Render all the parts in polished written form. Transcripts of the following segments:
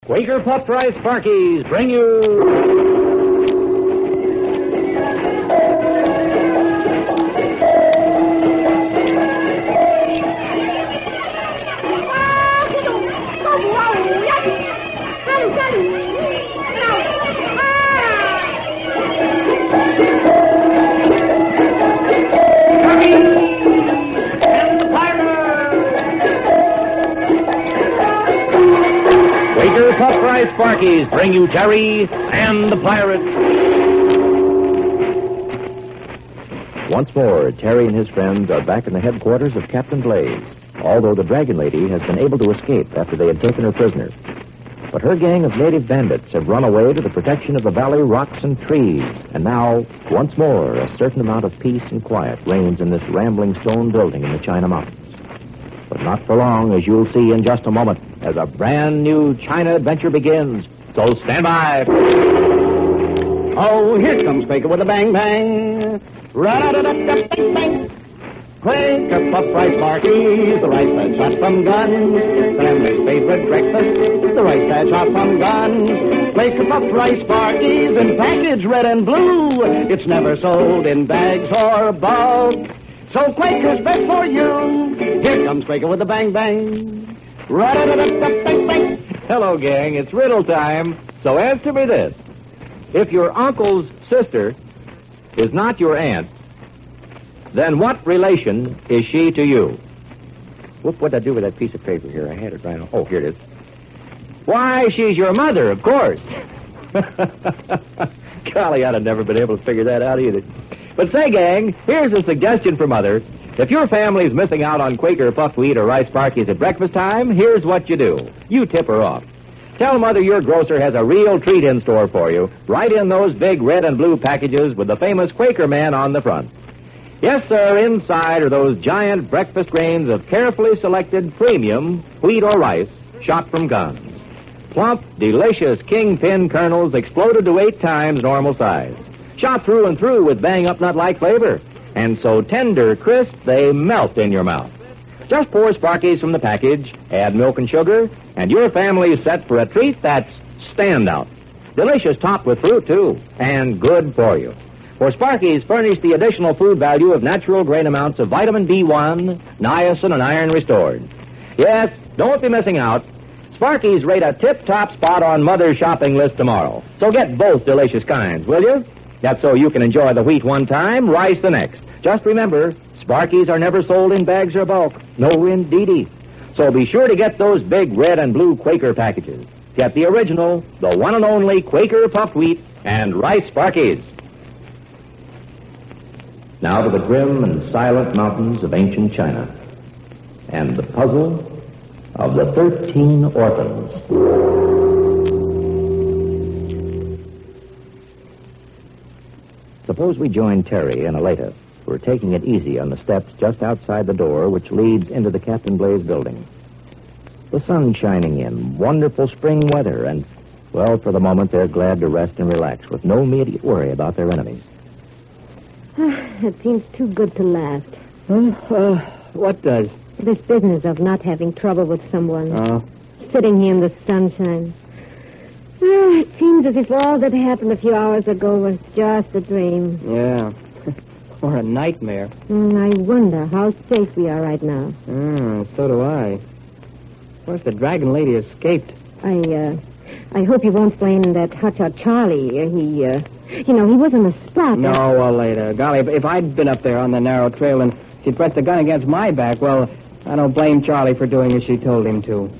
Quaker Puffed Rice Sparkies bring you... Quaker Puffed Rice Sparkies bring you Terry and the Pirates. Once more, Terry and his friends are back in the headquarters of Captain Blaze, although the Dragon Lady has been able to escape after they had taken her prisoner. But her gang of native bandits have run away to the protection of the valley rocks and trees, and now, once more, a certain amount of peace and quiet reigns in this rambling stone building in the China Mountains. But not for long, as you'll see in just a moment, as a brand new China adventure begins. So stand by. Oh, here comes Quaker with a bang bang. Ra-da-da-da-da-bang-bang. Quaker Puffed Rice Sparkies, the rice that's hot from guns. Family's favorite breakfast, the rice that's hot from guns. Quaker Puffed Rice Sparkies in package red and blue. It's never sold in bags or bulk. So Quaker's best for you. Here comes Quaker with a bang bang. Ra-da-da-da-da-bang-bang. Hello, gang. It's riddle time. So answer me this. If your uncle's sister is not your aunt, then what relation is she to you? What'd I do with that piece of paper here? I had it right on. Oh, here it is. Why, she's your mother, of course. Golly, I'd have never been able to figure that out either. But say, gang, here's a suggestion for Mother. If your family's missing out on Quaker puffed wheat or rice Sparkies at breakfast time, here's what you do. You tip her off. Tell Mother your grocer has a real treat in store for you. Right in those big red and blue packages with the famous Quaker man on the front. Yes, sir, inside are those giant breakfast grains of carefully selected premium wheat or rice shot from guns. Plump, delicious kingpin kernels exploded to 8 times normal size. Shot through and through with bang-up nut-like flavor. And so tender, crisp, they melt in your mouth. Just pour Sparkies from the package, add milk and sugar, and your family's set for a treat that's standout. Delicious topped with fruit, too, and good for you. For Sparkies furnish the additional food value of natural grain amounts of vitamin B1, niacin, and iron restored. Yes, don't be missing out. Sparkies rate a tip-top spot on Mother's shopping list tomorrow. So get both delicious kinds, will you? That's so you can enjoy the wheat one time, rice the next. Just remember, Sparkies are never sold in bags or bulk. No, indeedy. So be sure to get those big red and blue Quaker packages. Get the original, the one and only Quaker puffed wheat and rice Sparkies. Now to the grim and silent mountains of ancient China and the puzzle of the 13 orphans. Suppose we join Terry and Aleta, who are taking it easy on the steps just outside the door which leads into the Captain Blaze building. The sun's shining in, wonderful spring weather, and, well, for the moment they're glad to rest and relax with no immediate worry about their enemies. It seems too good to last. What does? This business of not having trouble with someone. Oh. Sitting here in the sunshine. It seems as if all that happened a few hours ago was just a dream. Yeah. Or a nightmare. I wonder how safe we are right now. So do I. Of course, the Dragon Lady escaped. I hope you won't blame that hotshot Charlie. He was in the spot. No, later. Golly, if I'd been up there on the narrow trail and she pressed the gun against my back, well, I don't blame Charlie for doing as she told him to.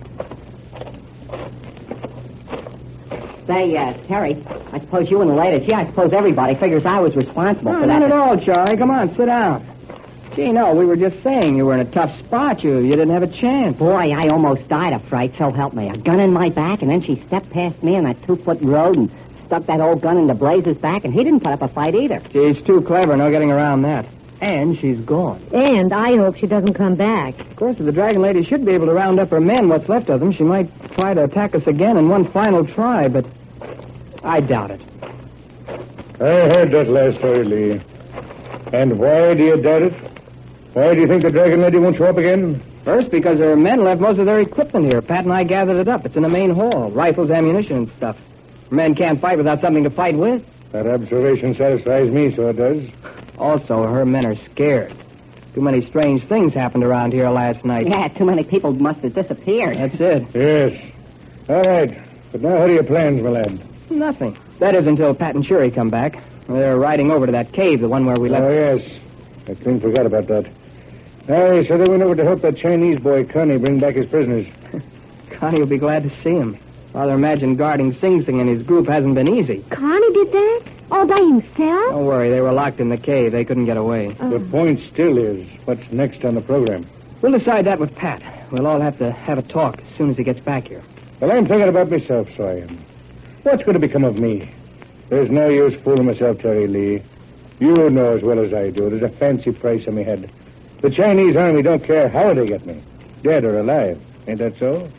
Say, Terry, I suppose you and the ladies, I suppose everybody figures I was responsible for that. Not at all, Charlie. Come on, sit down. Gee, no, we were just saying you were in a tough spot. You didn't have a chance. Boy, I almost died of fright, so help me. A gun in my back, and then she stepped past me on that 2-foot road and stuck that old gun into Blaze's back, and he didn't put up a fight either. She's too clever. No getting around that. And she's gone. And I hope she doesn't come back. Of course, if the Dragon Lady should be able to round up her men, what's left of them, she might try to attack us again in one final try, but I doubt it. I heard that last story, Lee. And why do you doubt it? Why do you think the Dragon Lady won't show up again? First, because her men left most of their equipment here. Pat and I gathered it up. It's in the main hall. Rifles, ammunition, and stuff. Men can't fight without something to fight with. That observation satisfies me, so it does. Also, her men are scared. Too many strange things happened around here last night. Yeah, too many people must have disappeared. That's it. Yes. All right. But now what are your plans, my lad? Nothing. That is until Pat and Shuri come back. They're riding over to that cave, the one where we left. Oh, yes. I clean forgot about that. Aye, so they went over to help that Chinese boy, Connie, bring back his prisoners. Connie will be glad to see him. Father imagined guarding Sing Sing and his group hasn't been easy. Connie did that? All by himself? Don't worry, they were locked in the cave. They couldn't get away. The point still is, what's next on the program? We'll decide that with Pat. We'll all have to have a talk as soon as he gets back here. Well, I'm thinking about myself, so I am. What's going to become of me? There's no use fooling myself, Terry Lee. You know as well as I do. There's a fancy price on my head. The Chinese army don't care how they get me, dead or alive. Ain't that so?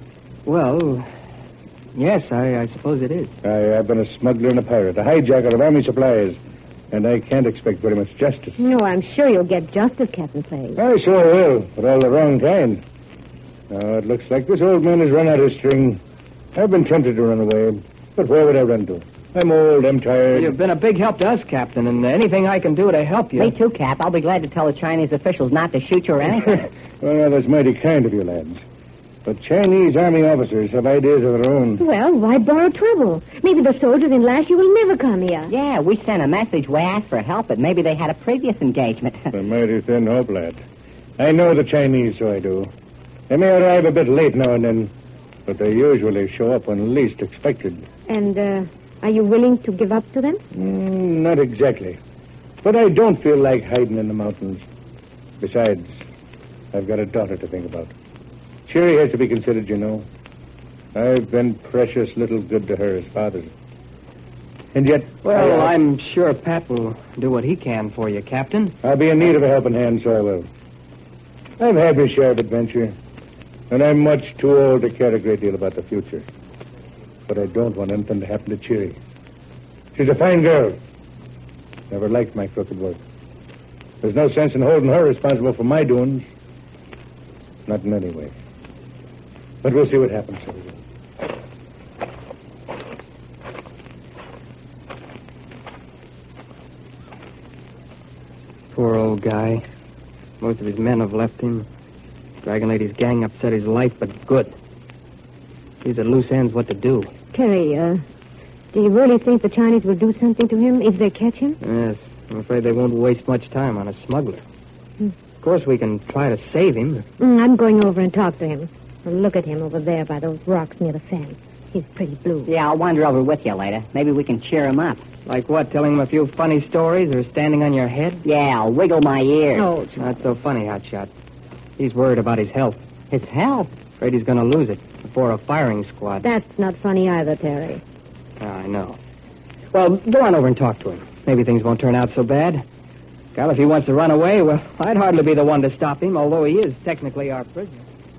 Well, yes, I suppose it is. I've been a smuggler and a pirate, a hijacker of army supplies, and I can't expect very much justice. No, I'm sure you'll get justice, Captain Clay. I sure will, but all the wrong kind. Now, it looks like this old man has run out of string. I've been tempted to run away, but where would I run to? I'm old, I'm tired. You've been a big help to us, Captain, and anything I can do to help you. Me too, Cap. I'll be glad to tell the Chinese officials not to shoot you or anything. Well, that's mighty kind of you, lads. But Chinese army officers have ideas of their own. Well, why borrow trouble? Maybe the soldiers in Lashy will never come here. Yeah, we sent a message. We asked for help, but maybe they had a previous engagement. A mighty thin hope, lad. I know the Chinese, so I do. They may arrive a bit late now and then, but they usually show up when least expected. And, are you willing to give up to them? Not exactly. But I don't feel like hiding in the mountains. Besides, I've got a daughter to think about. Shuri has to be considered, you know. I've been precious little good to her as father. And yet... Well, I'm sure Pat will do what he can for you, Captain. I'll be in need of a helping hand, so I will. I've had my share of adventure, and I'm much too old to care a great deal about the future. But I don't want anything to happen to Shuri. She's a fine girl. Never liked my crooked work. There's no sense in holding her responsible for my doings. Not in any way. But we'll see what happens. Poor old guy. Most of his men have left him. Dragon Lady's gang upset his life, but good. He's at loose ends what to do. Terry, do you really think the Chinese will do something to him if they catch him? Yes. I'm afraid they won't waste much time on a smuggler. Of course, we can try to save him. I'm going over and talk to him. And look at him over there by those rocks near the fence. He's pretty blue. Yeah, I'll wander over with you later. Maybe we can cheer him up. Like what, telling him a few funny stories or standing on your head? Yeah, I'll wiggle my ears. Oh, Not so funny, Hotshot. He's worried about his health. His health? Afraid he's going to lose it before a firing squad. that's not funny either, Terry. I know. Well, go on over and talk to him. Maybe things won't turn out so bad. Well, if he wants to run away, well, I'd hardly be the one to stop him, although he is technically our prisoner.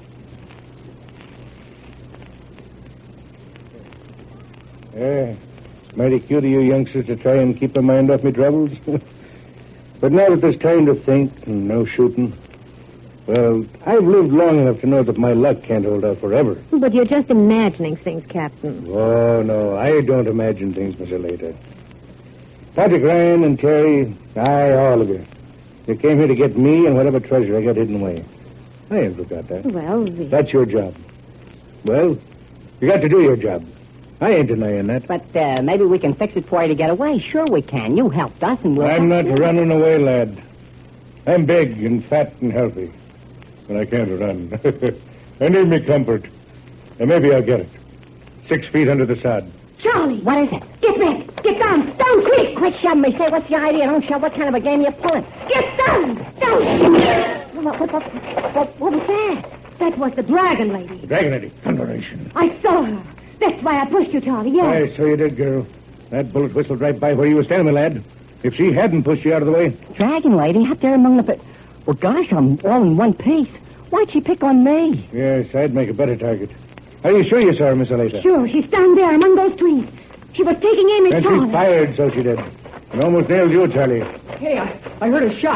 Yeah, mighty cute of you youngsters to try and keep my mind off me troubles. But now that there's time to think and no shooting, well, I've lived long enough to know that my luck can't hold out forever. But you're just imagining things, Captain. Oh, no, I don't imagine things, Miss Aleta. Patrick Ryan and Terry, aye, all of you. You came here to get me and whatever treasure I got hidden away. I ain't forgot that. Well, That's your job. Well, you got to do your job. I ain't denying that. But maybe we can fix it for you to get away. Sure we can. You helped us and we'll... I'm help not you. running away, lad. I'm big and fat and healthy, but I can't run. I need me comfort, and maybe I'll get it. 6 feet under the sod. Charlie! What is it? Get back! Get down! Down, quick! Quit shoving me. Say, what's your idea? Don't shove. What kind of a game you pulling? Get down! Down! What was that? That was the Dragon Lady. Dragon Lady, thunderation. I saw her. That's why I pushed you, Charlie, yes. Aye, so you did, girl. That bullet whistled right by where you were standing, my lad. If she hadn't pushed you out of the way... Dragon Lady up there among the... Well, gosh, I'm all in one piece. Why'd she pick on me? Yes, I'd make a better target. Are you sure you saw her, Miss Aleta? Sure, she's down there among those trees. She was taking aim at And Charlie. she fired, so she did. And almost nailed you, Charlie. Hey, I heard a shot.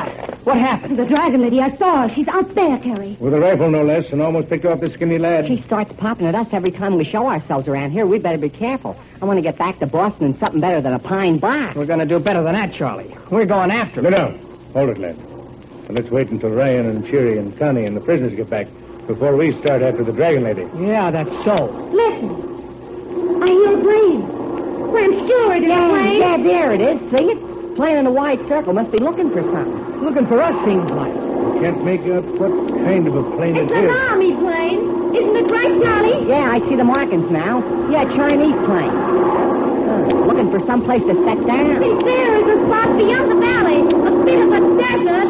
What happened? The dragon lady, I saw her. She's out there, Terry. With a rifle, no less, and almost picked off the skinny lad. She starts popping at us every time we show ourselves around here. We better be careful. I want to get back to Boston in something better than a pine box. We're going to do better than that, Charlie. We're going after No, her. no. Hold it, lad. And let's wait until Ryan and Cheery and Connie and the prisoners get back before we start after the dragon lady. Yeah, that's so. Listen. I hear a plane. Well, I'm sure it is a plane. Yeah, there it is. See it? Playing in a wide circle. Must be looking for something. Looking for us, seems like. Can't make out what kind of a plane It's it an is. army plane. Isn't it right, Charlie? Yeah, I see the markings now. Yeah, Chinese plane. Looking for some place to set down. See, there is a spot beyond the valley. A bit of a desert.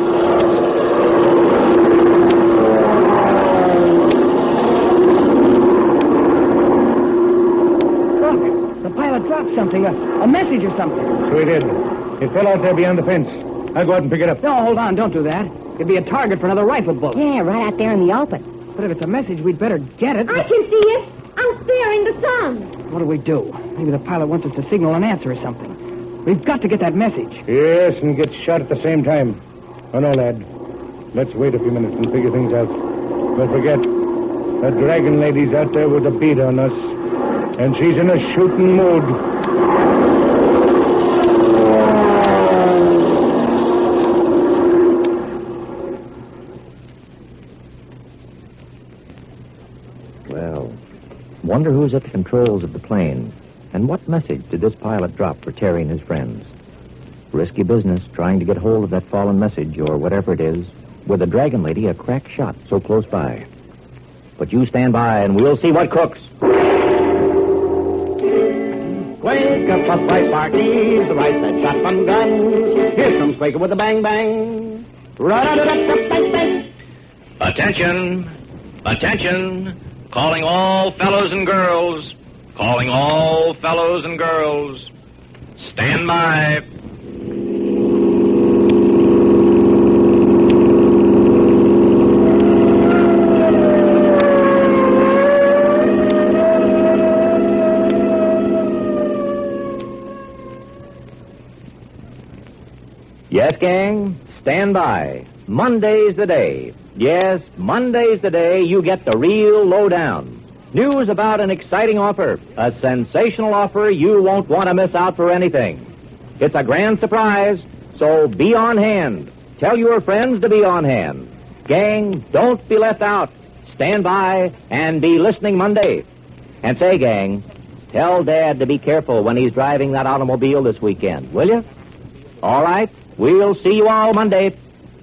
Look, the pilot dropped something, a message or something. So he did. It fell out there beyond the fence. I'll go out and pick it up. No, hold on, don't do that. It'd be a target for another rifle bullet. Yeah, right out there in the open. But if it's a message, we'd better get it. I can see it. Out there in the sun. What do we do? Maybe the pilot wants us to signal an answer or something. We've got to get that message. Yes, and get shot at the same time. Oh, no, lad. Let's wait a few minutes and figure things out. Don't forget, the dragon lady's out there with a bead on us, and she's in a shooting mood. Well, wonder who's at the controls of the plane, and what message did this pilot drop for Terry and his friends? Risky business trying to get hold of that fallen message, or whatever it is, with the dragon lady a crack shot so close by. But you stand by and we'll see what cooks. Wake up, puff, rice, Sparkies, the rice that shot from guns. Here comes Quaker with a bang, bang. Ra-da-da-da-da-bang, bang. Attention! Attention! Calling all fellows and girls. Calling all fellows and girls. Stand by. Yes, gang, stand by. Monday's the day. Yes, Monday's the day you get the real lowdown. News about an exciting offer, a sensational offer you won't want to miss out for anything. It's a grand surprise, so be on hand. Tell your friends to be on hand. Gang, don't be left out. Stand by and be listening Monday. And say, gang, tell Dad to be careful when he's driving that automobile this weekend, will you? All right, we'll see you all Monday.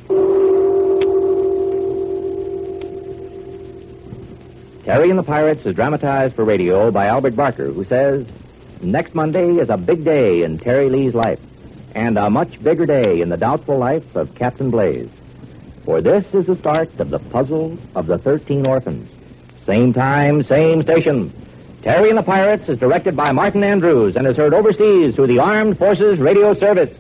Terry and the Pirates is dramatized for radio by Albert Barker, who says, next Monday is a big day in Terry Lee's life, and a much bigger day in the doubtful life of Captain Blaze. For this is the start of the puzzle of the 13 orphans. Same time, same station. Terry and the Pirates is directed by Martin Andrews and is heard overseas through the Armed Forces Radio Service.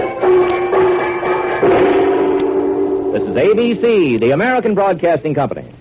This is ABC, the American Broadcasting Company.